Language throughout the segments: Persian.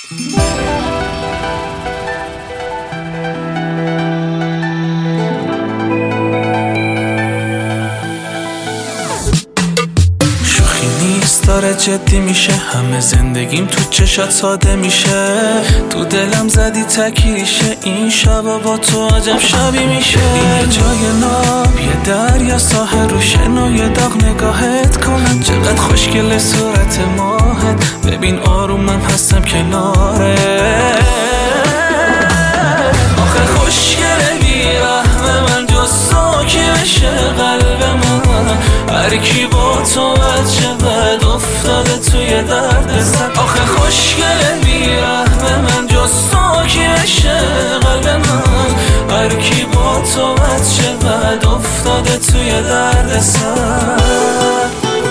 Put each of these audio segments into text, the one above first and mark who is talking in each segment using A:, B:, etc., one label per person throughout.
A: داره جدی میشه، همه زندگیم تو چشات ساده میشه. تو دلم زدی تکیشه، این شبا با تو عجب شبی میشه. یه جای ناب، یه دریا، ساحل رو شنا، یه داغ نگاهت کنم. چقدر خوشگل صورت ماهت، ببین آرومم هستم کناره. آخه خوشگله بیرحمه من، جز ساکی بشه قلب من. هر کی با تو بد شود افتاده توی درد سر. آخه خوشگله بیرحمه من، جز ساکی بشه قلب من. هر کی با تو بد شود افتاده توی درد سر.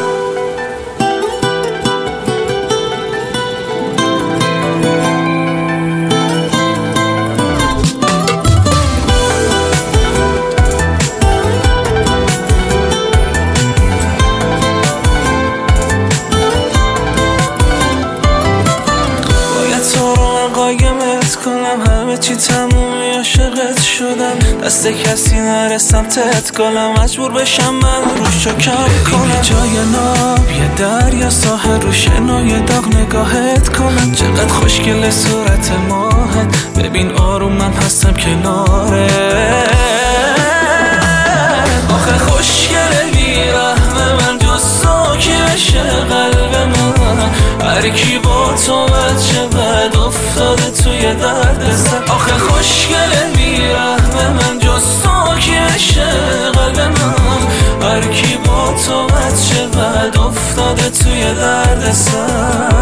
A: قایمت کنم، همه چی تمومی، عاشقت شدم. دست کسی نرسم تت گلم، مجبور بشم من روش رو کم کنم. یه جای ناب، یه دریا، ساحل رو شنا، یه داغ نگاهت کنم. چقدر خوشگل صورت ماهت، ببین آرومم هستم کناره. آخه خوشگله بیرحمه من، جز ساکی بشه قلب من. هر کی با تو بد شود افتاده توی درد سر. آخه خوشگله بیرحمه من، جز ساکی بشه قلب من. هر کی با تو بد شود افتاده توی درد سر.